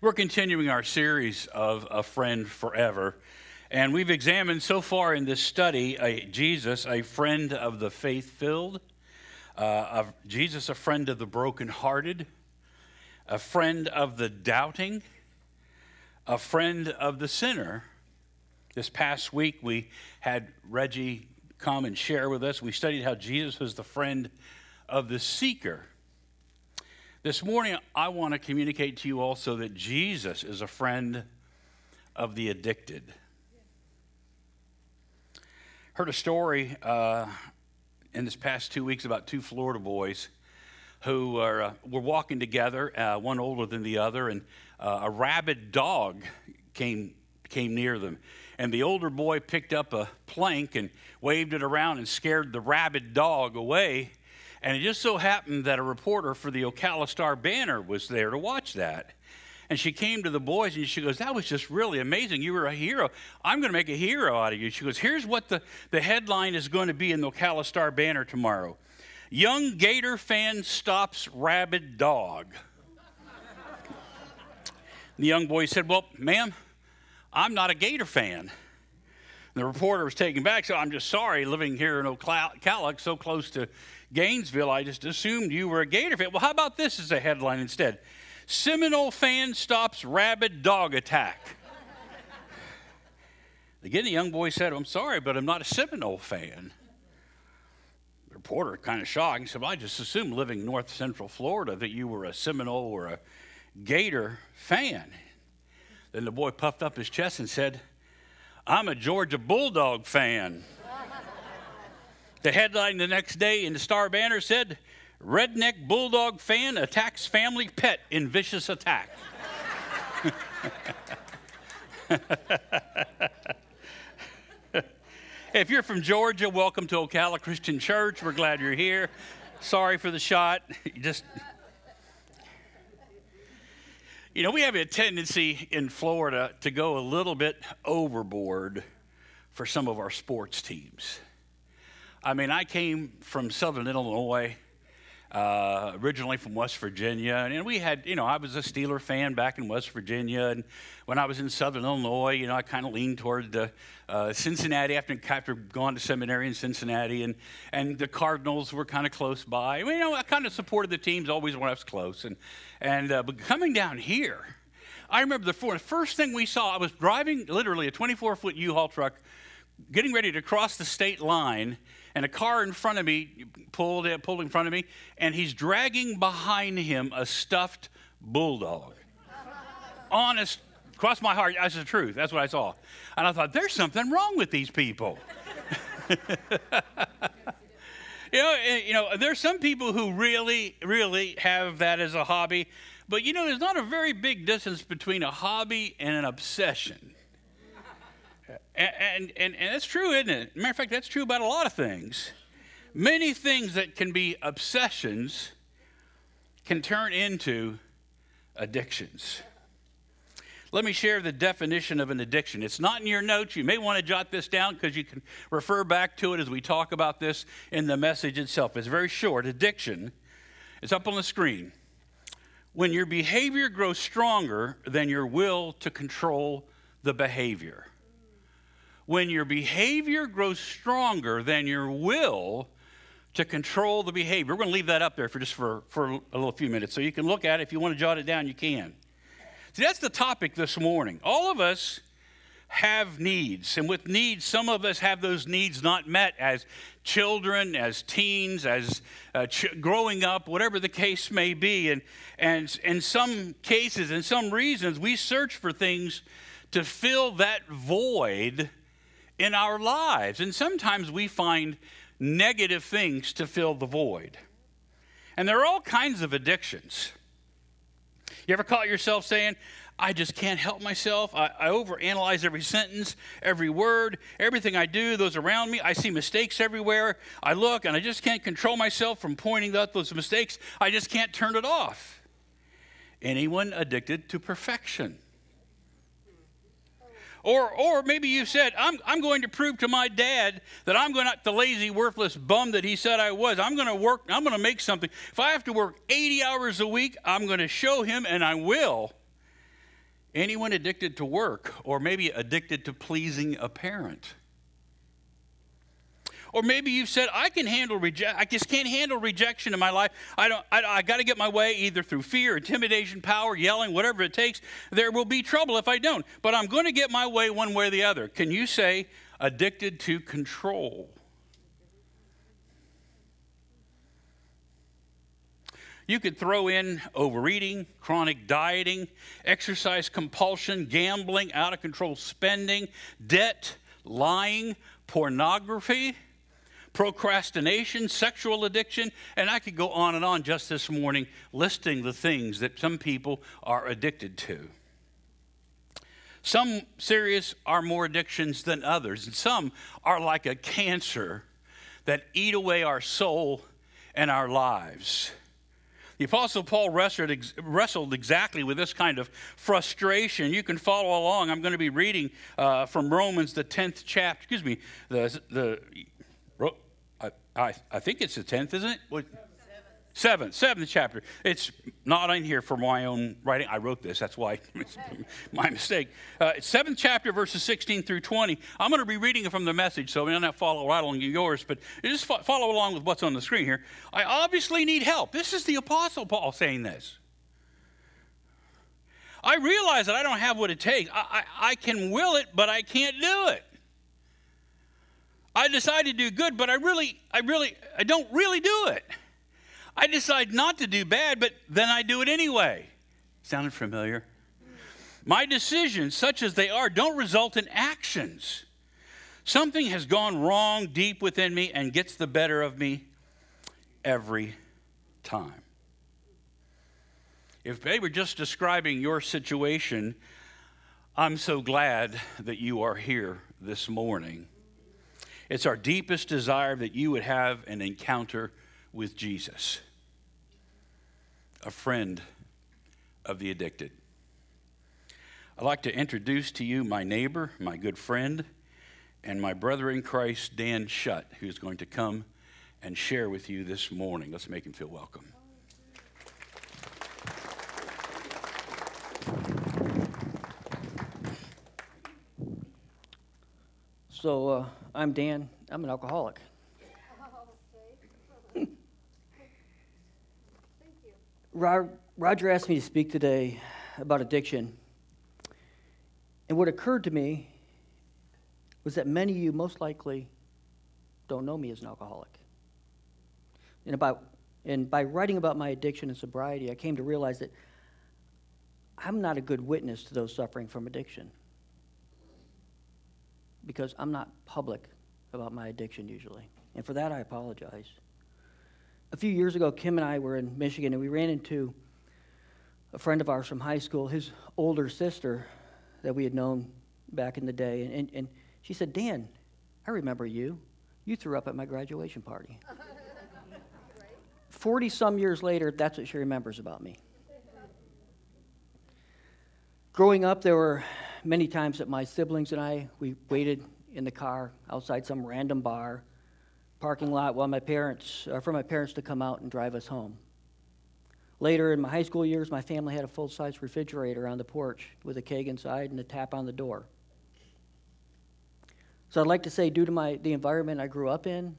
We're continuing our series of A Friend Forever, and we've examined so far in this study Jesus, a friend of the faith-filled, Jesus, a friend of the brokenhearted, a friend of the doubting, a friend of the sinner. This past week, we had Reggie come and share with us. We studied how Jesus was the friend of the seeker. This morning, I want to communicate to you also that Jesus is a friend of the addicted. Heard a story in this past 2 weeks about two Florida boys who were walking together, one older than the other, and a rabid dog came near them. And the older boy picked up a plank and waved it around and scared the rabid dog away. And it just so happened that a reporter for the Ocala Star-Banner was there to watch that. And she came to the boys and she goes, "That was just really amazing. You were a hero. I'm going to make a hero out of you." She goes, "Here's what the headline is going to be in the Ocala Star-Banner tomorrow. Young Gator fan stops rabid dog." The young boy said, "Well, ma'am, I'm not a Gator fan." The reporter was taken back, so "I'm just sorry, living here in Ocala, so close to Gainesville, I just assumed you were a Gator fan." "Well, how about this as a headline instead? Seminole fan stops rabid dog attack." Again, the young boy said, "I'm sorry, but I'm not a Seminole fan." The reporter, kind of shocked, said, "Well, I just assumed living in north central Florida that you were a Seminole or a Gator fan." Then the boy puffed up his chest and said, "I'm a Georgia Bulldog fan." The headline the next day in the Star-Banner said, "Redneck Bulldog fan attacks family pet in vicious attack." If you're from Georgia, welcome to Ocala Christian Church. We're glad you're here. Sorry for the shot. We have a tendency in Florida to go a little bit overboard for some of our sports teams. I mean, I came from Southern Illinois, originally from West Virginia, and we had, I was a Steeler fan back in West Virginia, and when I was in Southern Illinois, I kind of leaned toward Cincinnati after going to seminary in Cincinnati, and the Cardinals were kind of close by. I kind of supported the teams always when I was close, but coming down here, I remember the first thing we saw. I was driving literally a 24-foot U-Haul truck, getting ready to cross the state line, and a car in front of me pulled in front of me, and he's dragging behind him a stuffed bulldog. Honest, cross my heart, that's the truth. That's what I saw. And I thought, there's something wrong with these people. There's some people who really, really have that as a hobby, but there's not a very big distance between a hobby and an obsession. And that's true, isn't it? Matter of fact, that's true about a lot of things. Many things that can be obsessions can turn into addictions. Let me share the definition of an addiction. It's not in your notes. You may want to jot this down because you can refer back to it as we talk about this in the message itself. It's very short. Addiction, it's up on the screen. When your behavior grows stronger than your will to control the behavior. When your behavior grows stronger than your will to control the behavior. We're going to leave that up there for a little few minutes so you can look at it. If you want to jot it down, you can. See, that's the topic this morning. All of us have needs, and with needs, some of us have those needs not met as children, as teens, as growing up, whatever the case may be. And in some cases, in some reasons, we search for things to fill that void in our lives. And sometimes we find negative things to fill the void. And there are all kinds of addictions. You ever caught yourself saying, "I just can't help myself. I overanalyze every sentence, every word, everything I do, those around me. I see mistakes everywhere. I look and I just can't control myself from pointing out those mistakes. I just can't turn it off." Anyone addicted to perfection? Or maybe you said, I'm going to prove to my dad that I'm not the lazy, worthless bum that he said I was. I'm going to work, I'm going to make something. If I have to work 80 hours a week, I'm going to show him, and I will. Anyone addicted to work, or maybe addicted to pleasing a parent? Or maybe you've said, I just can't handle rejection in my life. I got to get my way either through fear, intimidation, power, yelling, whatever it takes. There will be trouble if I don't, but I'm going to get my way one way or the other. Can you say addicted to control? You could throw in overeating, chronic dieting, exercise compulsion, gambling, out of control spending, debt, lying, pornography, procrastination, sexual addiction, and I could go on and on just this morning listing the things that some people are addicted to. Some serious are more addictions than others, and some are like a cancer that eat away our soul and our lives. The Apostle Paul wrestled exactly with this kind of frustration. You can follow along. I'm going to be reading from Romans, the 10th chapter. Excuse me, I think it's the 10th, isn't it? Seventh chapter. It's not in here for my own writing. I wrote this. That's why it's my mistake. 7th chapter, verses 16 through 20. I'm going to be reading it from the Message, so we don't have to follow right along yours, but you just follow along with what's on the screen here. I obviously need help. This is the Apostle Paul saying this. I realize that I don't have what it takes. I can will it, but I can't do it. I decide to do good, but I don't really do it. I decide not to do bad, but then I do it anyway. Sounded familiar? My decisions, such as they are, don't result in actions. Something has gone wrong deep within me and gets the better of me every time. If they were just describing your situation, I'm so glad that you are here this morning. It's our deepest desire that you would have an encounter with Jesus, a friend of the addicted. I'd like to introduce to you my neighbor, my good friend, and my brother in Christ, Dan Shutt, who's going to come and share with you this morning. Let's make him feel welcome. So I'm Dan. I'm an alcoholic. Roger asked me to speak today about addiction. And what occurred to me was that many of you most likely don't know me as an alcoholic. And by writing about my addiction and sobriety, I came to realize that I'm not a good witness to those suffering from addiction, because I'm not public about my addiction usually. And for that, I apologize. A few years ago, Kim and I were in Michigan, and we ran into a friend of ours from high school, his older sister that we had known back in the day. And she said, Dan, I remember you. You threw up at my graduation party. 40-some years later, that's what she remembers about me. Growing up, there were many times that my siblings and I, we waited in the car outside some random bar, parking lot, while for my parents to come out and drive us home. Later in my high school years, my family had a full-size refrigerator on the porch with a keg inside and a tap on the door. So I'd like to say, due to the environment I grew up in,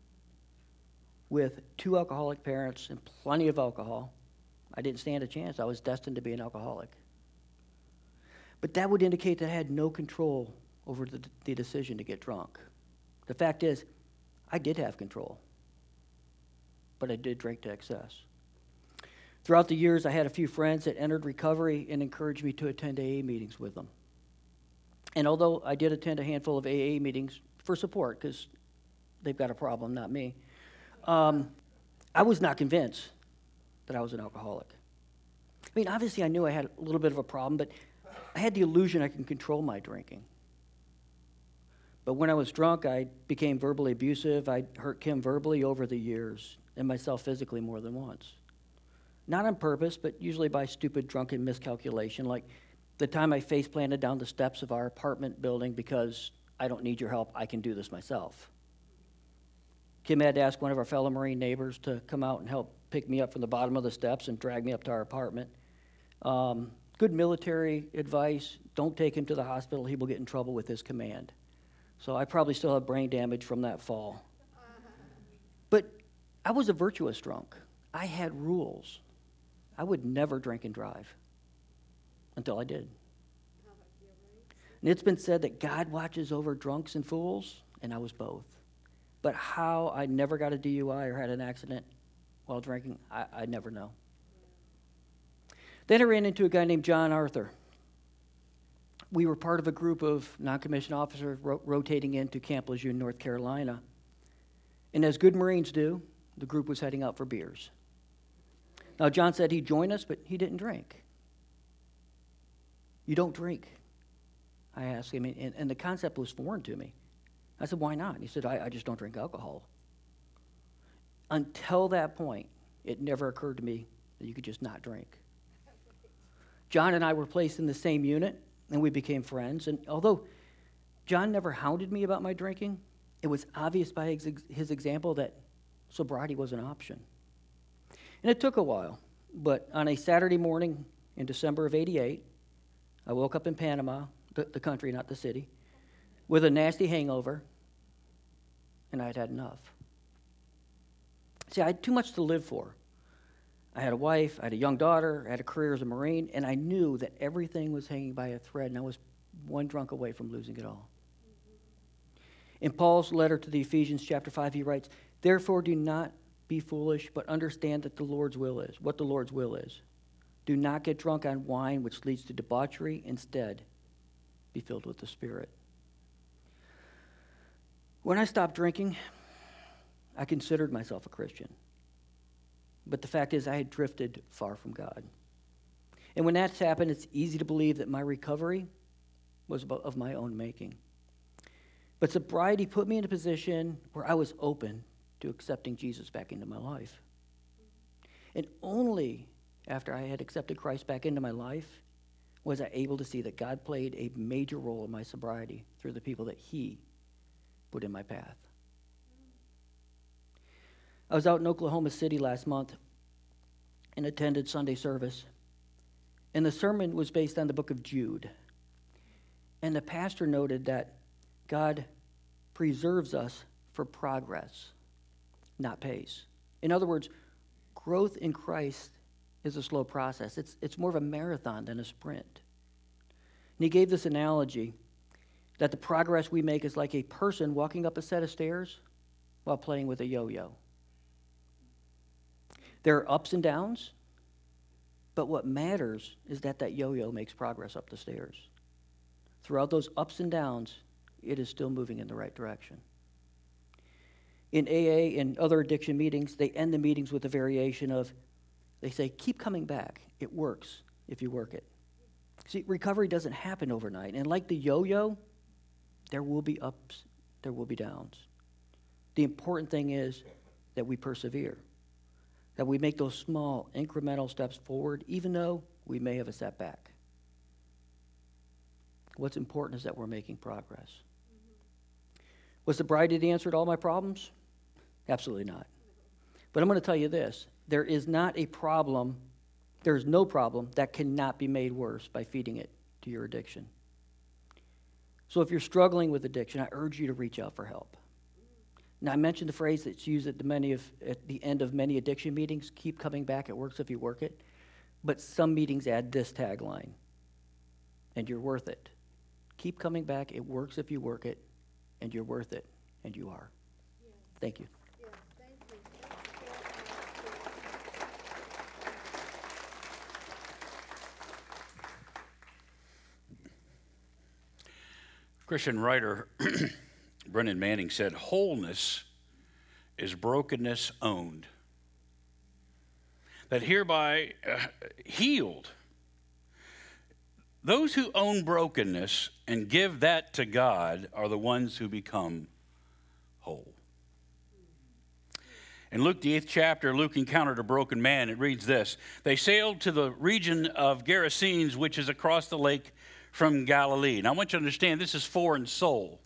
with 2 alcoholic parents and plenty of alcohol, I didn't stand a chance. I was destined to be an alcoholic. But that would indicate that I had no control over the decision to get drunk. The fact is, I did have control, but I did drink to excess. Throughout the years, I had a few friends that entered recovery and encouraged me to attend AA meetings with them. And although I did attend a handful of AA meetings for support, because they've got a problem, not me, I was not convinced that I was an alcoholic. I mean, obviously I knew I had a little bit of a problem, but I had the illusion I can control my drinking. But when I was drunk, I became verbally abusive. I hurt Kim verbally over the years, and myself physically more than once. Not on purpose, but usually by stupid, drunken miscalculation, like the time I face planted down the steps of our apartment building because I don't need your help, I can do this myself. Kim had to ask one of our fellow Marine neighbors to come out and help pick me up from the bottom of the steps and drag me up to our apartment. Good military advice, don't take him to the hospital. He will get in trouble with his command. So I probably still have brain damage from that fall. But I was a virtuous drunk. I had rules. I would never drink and drive until I did. And it's been said that God watches over drunks and fools, and I was both. But how I never got a DUI or had an accident while drinking, I never know. Then I ran into a guy named John Arthur. We were part of a group of non-commissioned officers rotating into Camp Lejeune, North Carolina. And as good Marines do, the group was heading out for beers. Now, John said he'd join us, but he didn't drink. You don't drink, I asked him, and the concept was foreign to me. I said, why not? And he said, I just don't drink alcohol. Until that point, it never occurred to me that you could just not drink. John and I were placed in the same unit, and we became friends. And although John never hounded me about my drinking, it was obvious by his example that sobriety was an option. And it took a while, but on a Saturday morning in December of '88, I woke up in Panama, the country, not the city, with a nasty hangover, and I had had enough. See, I had too much to live for. I had a wife, I had a young daughter, I had a career as a Marine, and I knew that everything was hanging by a thread, and I was one drunk away from losing it all. In Paul's letter to the Ephesians, chapter 5, he writes, "Therefore do not be foolish, but understand that the Lord's will is, what the Lord's will is. Do not get drunk on wine, which leads to debauchery. Instead, be filled with the Spirit." When I stopped drinking, I considered myself a Christian. But the fact is, I had drifted far from God. And when that's happened, it's easy to believe that my recovery was of my own making. But sobriety put me in a position where I was open to accepting Jesus back into my life. And only after I had accepted Christ back into my life was I able to see that God played a major role in my sobriety through the people that he put in my path. I was out in Oklahoma City last month and attended Sunday service. And the sermon was based on the book of Jude. And the pastor noted that God preserves us for progress, not pace. In other words, growth in Christ is a slow process. It's more of a marathon than a sprint. And he gave this analogy that the progress we make is like a person walking up a set of stairs while playing with a yo-yo. There are ups and downs, but what matters is that yo-yo makes progress up the stairs. Throughout those ups and downs, it is still moving in the right direction. In AA and other addiction meetings, they end the meetings with a variation of, they say, keep coming back. It works if you work it. See, recovery doesn't happen overnight. And like the yo-yo, there will be ups, there will be downs. The important thing is that we persevere, that we make those small incremental steps forward, even though we may have a setback. What's important is that we're making progress. Was sobriety the answer to all my problems? Absolutely not. But I'm going to tell you this. There is no problem that cannot be made worse by feeding it to your addiction. So if you're struggling with addiction, I urge you to reach out for help. Now, I mentioned the phrase that's used at the end of many addiction meetings, keep coming back, it works if you work it. But some meetings add this tagline, and you're worth it. Keep coming back, it works if you work it, and you're worth it, and you are. Yeah. Thank you. Yeah, thank you. Christian writer Brennan Manning said, "Wholeness is brokenness owned. That hereby healed. Those who own brokenness and give that to God are the ones who become whole." In Luke, the 8th chapter, Luke encountered a broken man. It reads this: "They sailed to the region of Gerasenes, which is across the lake from Galilee." Now, I want you to understand, this is foreign soil.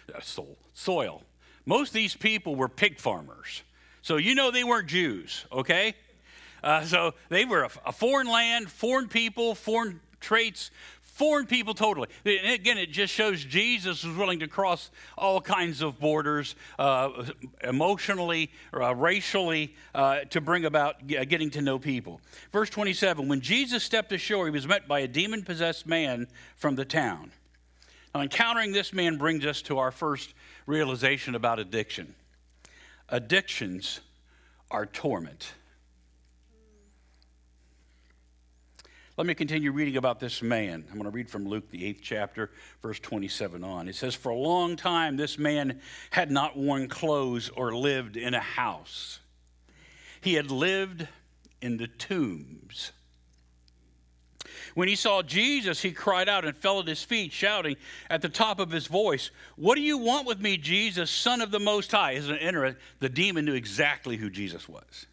Most of these people were pig farmers. So you know they weren't Jews, okay? So they were a foreign land, foreign people, foreign traits, foreign people totally. And again, it just shows Jesus was willing to cross all kinds of borders, emotionally, racially, to bring about getting to know people. Verse 27, when Jesus stepped ashore, he was met by a demon-possessed man from the town. Now, encountering this man brings us to our first realization about addiction. Addictions are torment. Let me continue reading about this man. I'm going to read from Luke, the 8th chapter, verse 27 on. It says, for a long time this man had not worn clothes or lived in a house. He had lived in the tombs. When he saw Jesus, he cried out and fell at his feet, shouting at the top of his voice, what do you want with me, Jesus, Son of the Most High? Isn't it interesting? The demon knew exactly who Jesus was.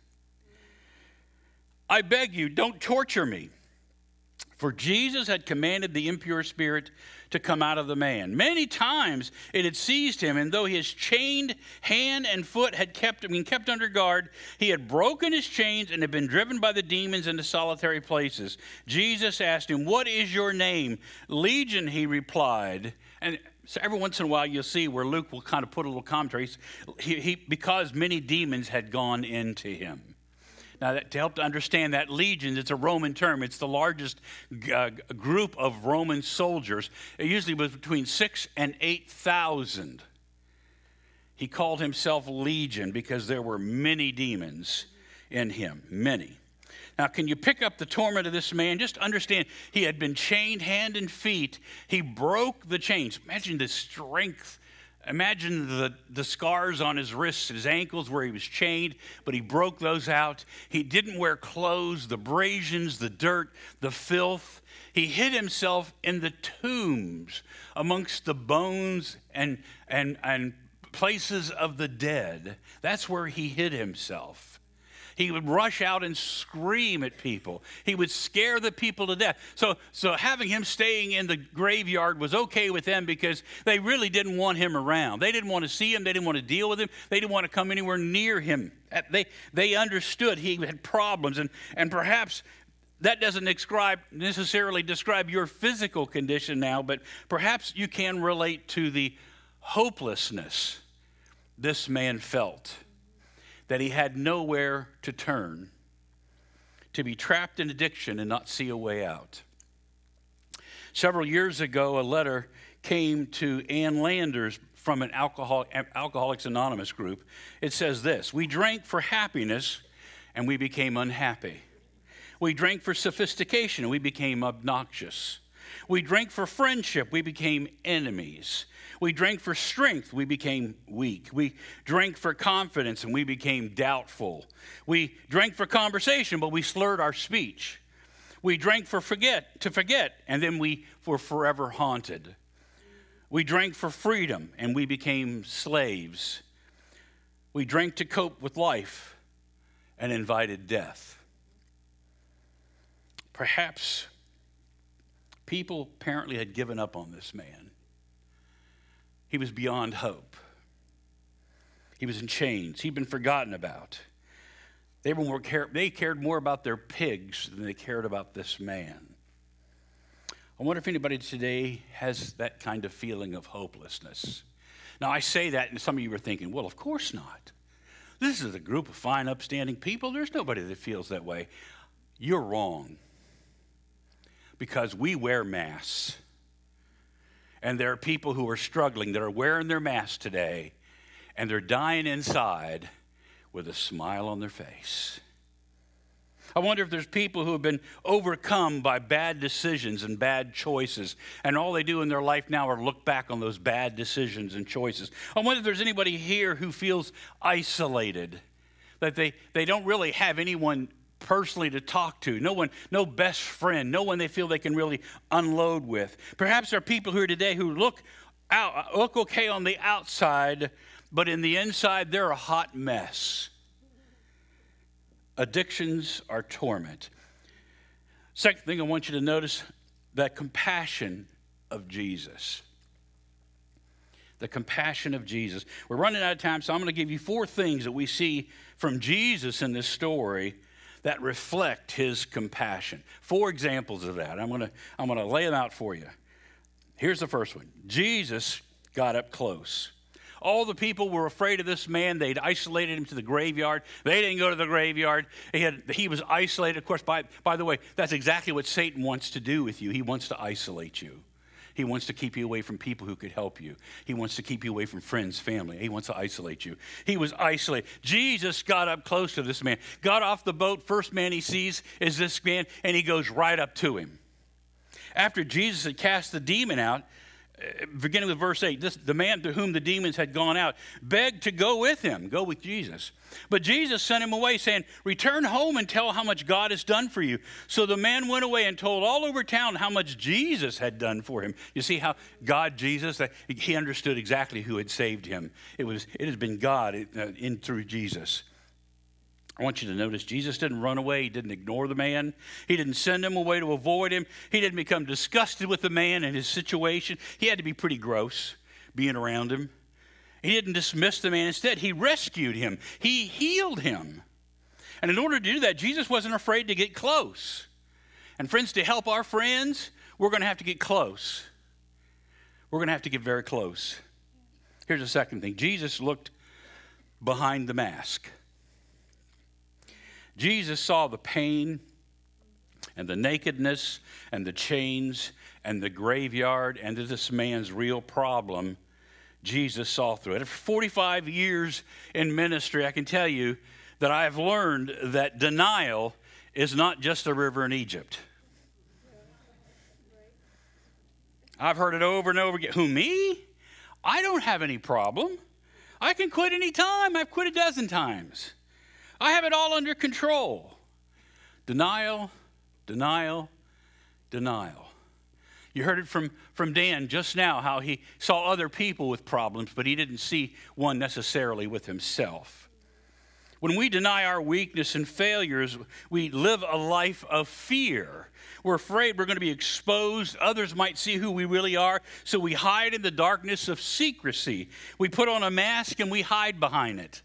I beg you, don't torture me. For Jesus had commanded the impure spirit to come out of the man. Many times it had seized him, and though his chained hand and foot had been kept under guard, he had broken his chains and had been driven by the demons into solitary places. Jesus asked him, what is your name? Legion, he replied. And so every once in a while you'll see where Luke will kind of put a little commentary. Because many demons had gone into him. Now, to help to understand that, legions, it's a Roman term. It's the largest group of Roman soldiers. It usually was between 6,000 and 8,000. He called himself Legion because there were many demons in him, many. Now, can you pick up the torment of this man? Just understand, he had been chained hand and feet. He broke the chains. Imagine the strength. Imagine the scars on his wrists, his ankles where he was chained, but he broke those out. He didn't wear clothes, the abrasions, the dirt, the filth. He hid himself in the tombs amongst the bones and places of the dead. That's where he hid himself. He would rush out and scream at people. He would scare the people to death. So having him staying in the graveyard was okay with them because they really didn't want him around. They didn't want to see him. They didn't want to deal with him. They didn't want to come anywhere near him. They understood he had problems. And perhaps that doesn't necessarily describe your physical condition now, but perhaps you can relate to the hopelessness this man felt. That he had nowhere to turn, to be trapped in addiction and not see a way out. Several years ago, a letter came to Ann Landers from an Alcoholics Anonymous group. It says this, we drank for happiness and we became unhappy. We drank for sophistication and we became obnoxious. We drank for friendship, we became enemies. We drank for strength, we became weak. We drank for confidence, and we became doubtful. We drank for conversation, but we slurred our speech. We drank to forget, and then we were forever haunted. We drank for freedom, and we became slaves. We drank to cope with life and invited death. Perhaps people apparently had given up on this man. He was beyond hope. He was in chains. He'd been forgotten about. They cared more about their pigs than they cared about this man. I wonder if anybody today has that kind of feeling of hopelessness. Now, I say that, and some of you are thinking, well, of course not. This is a group of fine, upstanding people. There's nobody that feels that way. You're wrong. Because we wear masks. And there are people who are struggling that are wearing their masks today, and they're dying inside with a smile on their face. I wonder if there's people who have been overcome by bad decisions and bad choices, and all they do in their life now are look back on those bad decisions and choices. I wonder if there's anybody here who feels isolated, that they don't really have anyone personally to talk to, no best friend, no one they feel they can really unload with. Perhaps there are people here today who look okay on the outside, but in the inside they're a hot mess. Addictions are torment. Second thing I want you to notice, the compassion of Jesus. The compassion of Jesus. We're running out of time, so I'm going to give you 4 things that we see from Jesus in this story that reflect his compassion. 4 examples of that. I'm gonna lay them out for you. Here's the first one. Jesus got up close. All the people were afraid of this man. They'd isolated him to the graveyard. They didn't go to the graveyard. He was isolated. Of course, by the way, that's exactly what Satan wants to do with you. He wants to isolate you. He wants to keep you away from people who could help you. He wants to keep you away from friends, family. He wants to isolate you. He was isolated. Jesus got up close to this man, got off the boat. First man he sees is this man, and he goes right up to him. After Jesus had cast the demon out, beginning with verse 8, the man to whom the demons had gone out begged to go with him, go with Jesus. But Jesus sent him away, saying, return home and tell how much God has done for you. So the man went away and told all over town how much Jesus had done for him. You see how God, Jesus, he understood exactly who had saved him. It has been God in through Jesus. I want you to notice Jesus didn't run away. He didn't ignore the man. He didn't send him away to avoid him. He didn't become disgusted with the man and his situation. He had to be pretty gross being around him. He didn't dismiss the man. Instead, he rescued him. He healed him. And in order to do that, Jesus wasn't afraid to get close. And friends, to help our friends, we're going to have to get close. We're going to have to get very close. Here's the second thing. Jesus looked behind the mask. Jesus saw the pain and the nakedness and the chains and the graveyard and this man's real problem. Jesus saw through it. After 45 years in ministry, I can tell you that I have learned that denial is not just a river in Egypt. I've heard it over and over again. Who, me? I don't have any problem. I can quit any time. I've quit a dozen times. I have it all under control. Denial, denial, denial. You heard it from Dan just now, how he saw other people with problems, but he didn't see one necessarily with himself. When we deny our weakness and failures, we live a life of fear. We're afraid we're going to be exposed. Others might see who we really are, so we hide in the darkness of secrecy. We put on a mask and we hide behind it.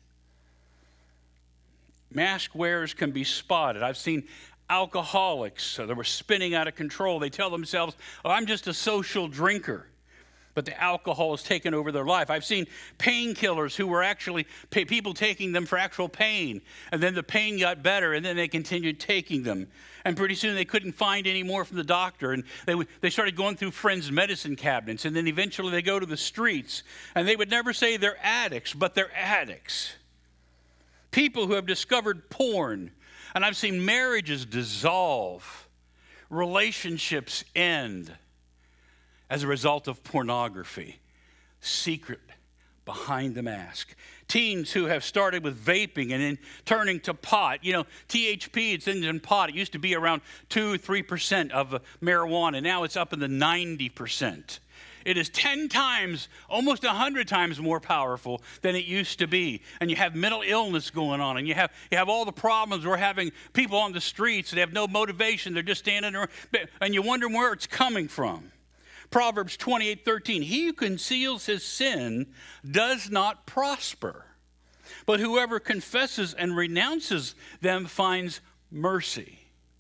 Mask wearers can be spotted. I've seen alcoholics that were spinning out of control. They tell themselves, oh, I'm just a social drinker. But the alcohol has taken over their life. I've seen painkillers who were actually people taking them for actual pain. And then the pain got better, and then they continued taking them. And pretty soon they couldn't find any more from the doctor. And they started going through friends' medicine cabinets. And then eventually they go to the streets. And they would never say they're addicts, but they're addicts. People who have discovered porn. And I've seen marriages dissolve. Relationships end as a result of pornography. Secret behind the mask. Teens who have started with vaping and then turning to pot. You know, THC, it's in pot. It used to be around 2-3% of marijuana. Now it's up in the 90%. It is 10 times, almost 100 times more powerful than it used to be. And you have mental illness going on. And you have all the problems. We're having people on the streets that have no motivation. They're just standing there. And you wonder where it's coming from. Proverbs 28:13, he who conceals his sin does not prosper, but whoever confesses and renounces them finds mercy.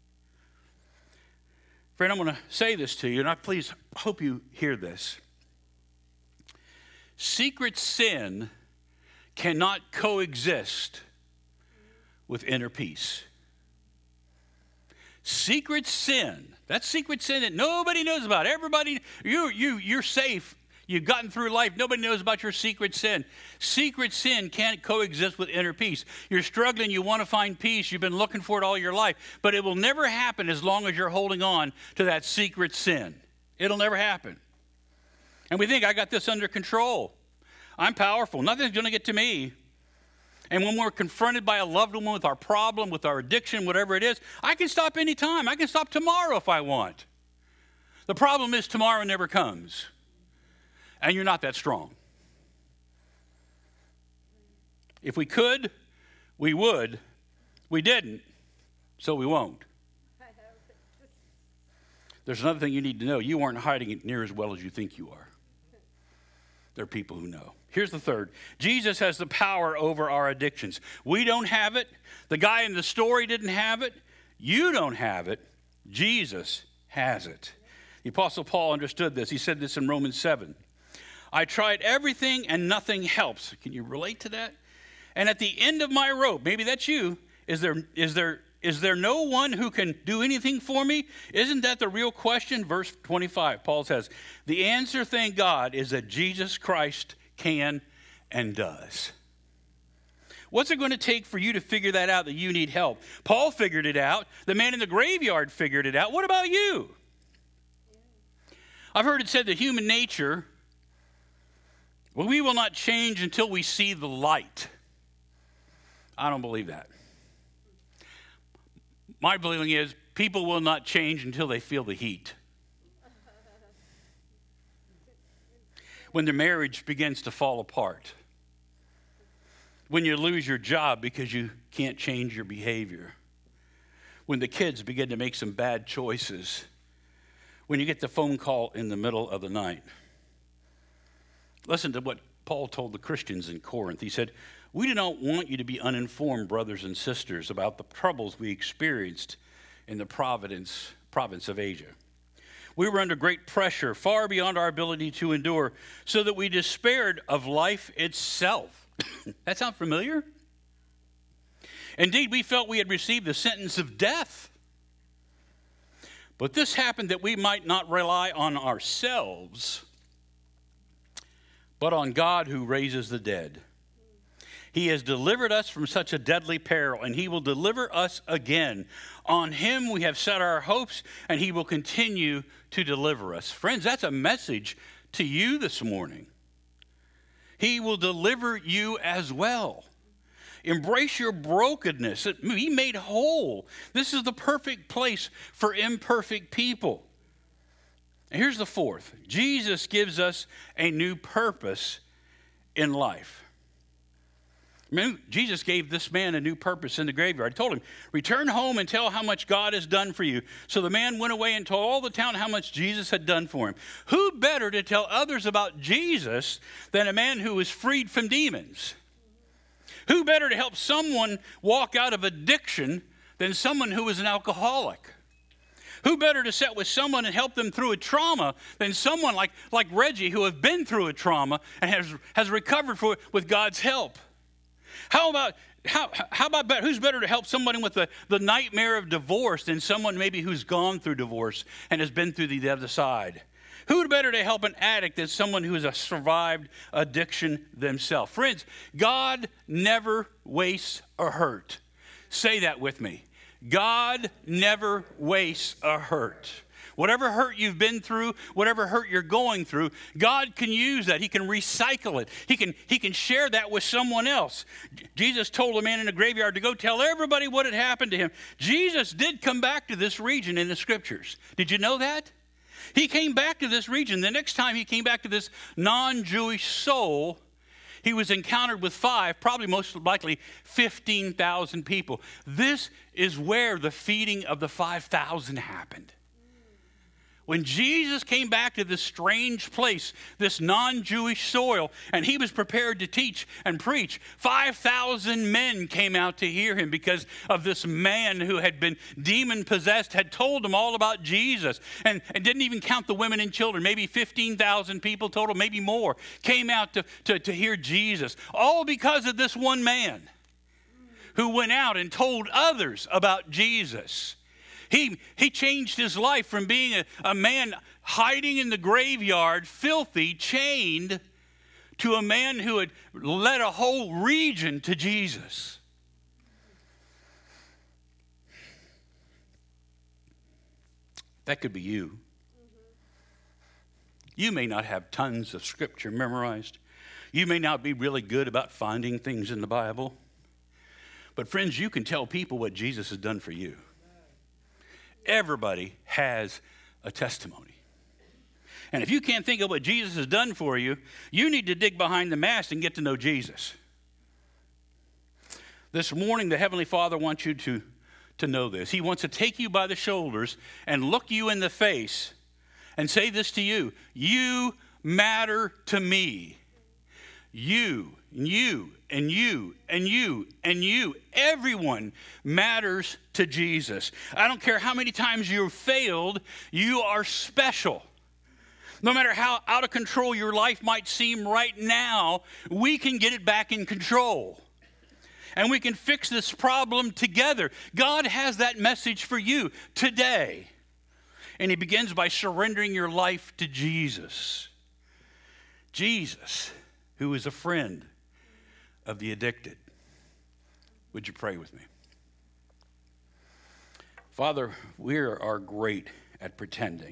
Friend, I'm going to say this to you, and I please hope you hear this. Secret sin cannot coexist with inner peace. Secret sin, that's secret sin that nobody knows about. Everybody, you're safe. You've gotten through life. Nobody knows about your secret sin. Secret sin can't coexist with inner peace. You're struggling. You want to find peace. You've been looking for it all your life. But it will never happen as long as you're holding on to that secret sin. It'll never happen. And we think, I got this under control. I'm powerful. Nothing's going to get to me. And when we're confronted by a loved one with our problem, with our addiction, whatever it is, I can stop anytime. I can stop tomorrow if I want. The problem is tomorrow never comes. And you're not that strong. If we could, we would. We didn't, so we won't. There's another thing you need to know. You aren't hiding it near as well as you think you are. There are people who know. Here's the third. Jesus has the power over our addictions. We don't have it. The guy in the story didn't have it. You don't have it. Jesus has it. The Apostle Paul understood this. He said this in Romans 7. I tried everything and nothing helps. Can you relate to that? And at the end of my rope, maybe that's you, is there no one who can do anything for me? Isn't that the real question? Verse 25, Paul says, the answer, thank God, is that Jesus Christ can and does. What's it going to take for you to figure that out, that you need help? Paul figured it out. The man in the graveyard figured it out. What about you? I've heard it said that human nature, well, we will not change until we see the light. I don't believe that. My feeling is people will not change until they feel the heat. When their marriage begins to fall apart. When you lose your job because you can't change your behavior. When the kids begin to make some bad choices. When you get the phone call in the middle of the night. Listen to what Paul told the Christians in Corinth. He said, we do not want you to be uninformed, brothers and sisters, about the troubles we experienced in the province of Asia. We were under great pressure, far beyond our ability to endure, so that we despaired of life itself. That sound familiar? Indeed, we felt we had received the sentence of death. But this happened that we might not rely on ourselves, but on God who raises the dead. He has delivered us from such a deadly peril, and he will deliver us again. On him we have set our hopes, and he will continue to deliver us. Friends, that's a message to you this morning. He will deliver you as well. Embrace your brokenness. Be made whole. This is the perfect place for imperfect people. And here's the fourth. Jesus gives us a new purpose in life. Jesus gave this man a new purpose in the graveyard. He told him, return home and tell how much God has done for you. So the man went away and told all the town how much Jesus had done for him. Who better to tell others about Jesus than a man who was freed from demons? Who better to help someone walk out of addiction than someone who was an alcoholic? Who better to sit with someone and help them through a trauma than someone like Reggie, who has been through a trauma and has recovered with God's help? How about who's better to help someone with the nightmare of divorce than someone maybe who's gone through divorce and has been through the other side? Who better to help an addict than someone who has survived addiction themselves? Friends, God never wastes a hurt. Say that with me. God never wastes a hurt. Whatever hurt you've been through, whatever hurt you're going through, God can use that. He can recycle it. He can share that with someone else. Jesus told a man in the graveyard to go tell everybody what had happened to him. Jesus did come back to this region in the scriptures. Did you know that? He came back to this region. The next time he came back to this non-Jewish soul, he was encountered with probably most likely 15,000 people. This is where the feeding of the 5,000 happened. When Jesus came back to this strange place, this non-Jewish soil, and he was prepared to teach and preach, 5,000 men came out to hear him because of this man who had been demon-possessed, had told them all about Jesus, and didn't even count the women and children. Maybe 15,000 people total, maybe more, came out to hear Jesus, all because of this one man who went out and told others about Jesus. He changed his life from being a man hiding in the graveyard, filthy, chained, to a man who had led a whole region to Jesus. That could be you. You may not have tons of scripture memorized. You may not be really good about finding things in the Bible. But friends, you can tell people what Jesus has done for you. Everybody has a testimony. And if you can't think of what Jesus has done for you, you need to dig behind the mask and get to know Jesus. This morning, the Heavenly Father wants you to know this. He wants to take you by the shoulders and look you in the face and say this to you: you matter to me. You, and you, and you, and you, and you. Everyone matters to Jesus. I don't care how many times you've failed, you are special. No matter how out of control your life might seem right now, we can get it back in control. And we can fix this problem together. God has that message for you today. And he begins by surrendering your life to Jesus. Jesus, who is a friend of the addicted. Would you pray with me? Father, we are great at pretending.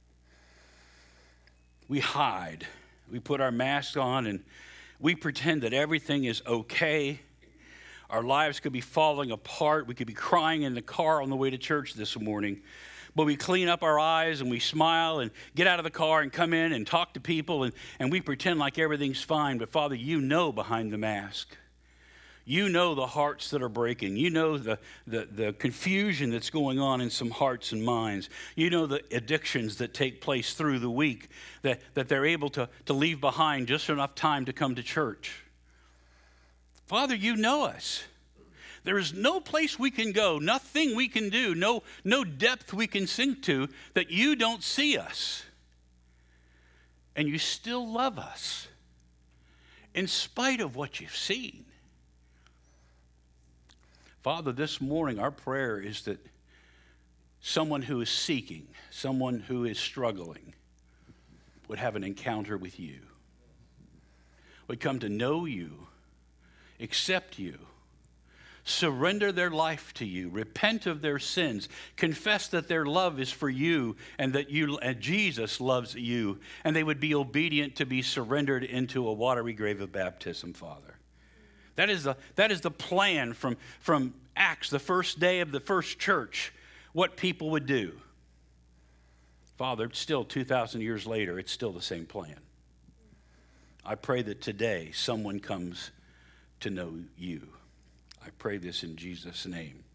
We hide. We put our masks on and we pretend that everything is okay. Our lives could be falling apart. We could be crying in the car on the way to church this morning. But we clean up our eyes and we smile and get out of the car and come in and talk to people and we pretend like everything's fine. But Father, you know behind the mask. You know the hearts that are breaking. You know the confusion that's going on in some hearts and minds. You know the addictions that take place through the week that they're able to leave behind just enough time to come to church. Father, you know us. There is no place we can go, nothing we can do, no depth we can sink to that you don't see us. And you still love us in spite of what you've seen. Father, this morning our prayer is that someone who is seeking, someone who is struggling, would have an encounter with you, would come to know you, accept you, surrender their life to you, repent of their sins, confess that their love is for you and that Jesus loves you, and they would be obedient to be surrendered into a watery grave of baptism, Father. That is the plan from Acts, the first day of the first church, what people would do. Father, still 2,000 years later, it's still the same plan. I pray that today someone comes to know you. I pray this in Jesus' name.